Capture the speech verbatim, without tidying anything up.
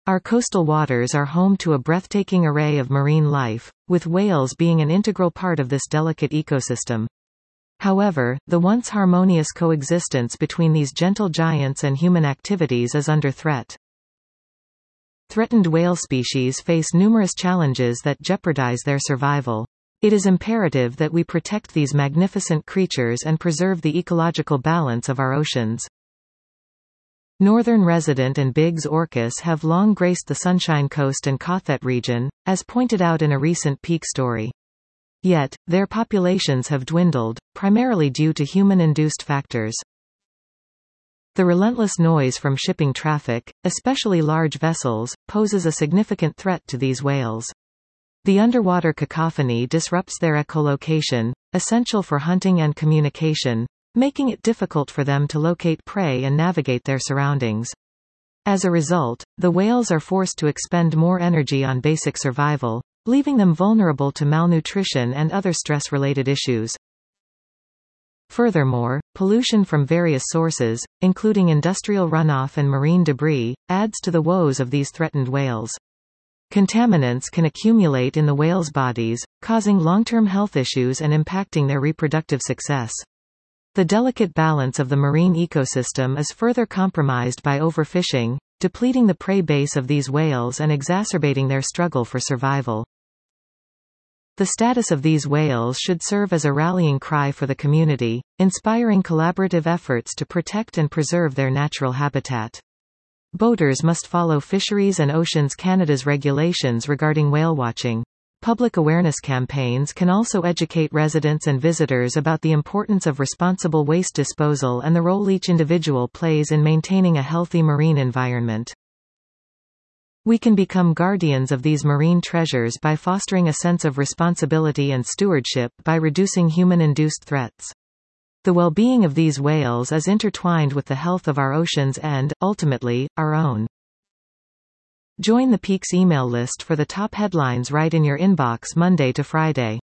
Our coastal waters are home to a breathtaking array of marine life, with whales being an integral part of this delicate ecosystem. However, the once harmonious coexistence between these gentle giants and human activities is under threat. Threatened whale species face numerous challenges that jeopardize their survival. It is imperative that we protect these magnificent creatures and preserve the ecological balance of our oceans. Northern resident and Biggs orcas have long graced the Sunshine Coast and Cothet region, as pointed out in a recent Peak story. Yet, their populations have dwindled, primarily due to human-induced factors. The relentless noise from shipping traffic, especially large vessels, poses a significant threat to these whales. The underwater cacophony disrupts their echolocation, essential for hunting and communication, making it difficult for them to locate prey and navigate their surroundings. As a result, the whales are forced to expend more energy on basic survival, leaving them vulnerable to malnutrition and other stress-related issues. Furthermore, pollution from various sources, including industrial runoff and marine debris, adds to the woes of these threatened whales. Contaminants can accumulate in the whales' bodies, causing long-term health issues and impacting their reproductive success. The delicate balance of the marine ecosystem is further compromised by overfishing, depleting the prey base of these whales and exacerbating their struggle for survival. The status of these whales should serve as a rallying cry for the community, inspiring collaborative efforts to protect and preserve their natural habitat. Boaters must follow Fisheries and Oceans Canada's regulations regarding whale watching. Public awareness campaigns can also educate residents and visitors about the importance of responsible waste disposal and the role each individual plays in maintaining a healthy marine environment. We can become guardians of these marine treasures by fostering a sense of responsibility and stewardship by reducing human-induced threats. The well-being of these whales is intertwined with the health of our oceans and, ultimately, our own. Join the Peaks email list for the top headlines right in your inbox Monday to Friday.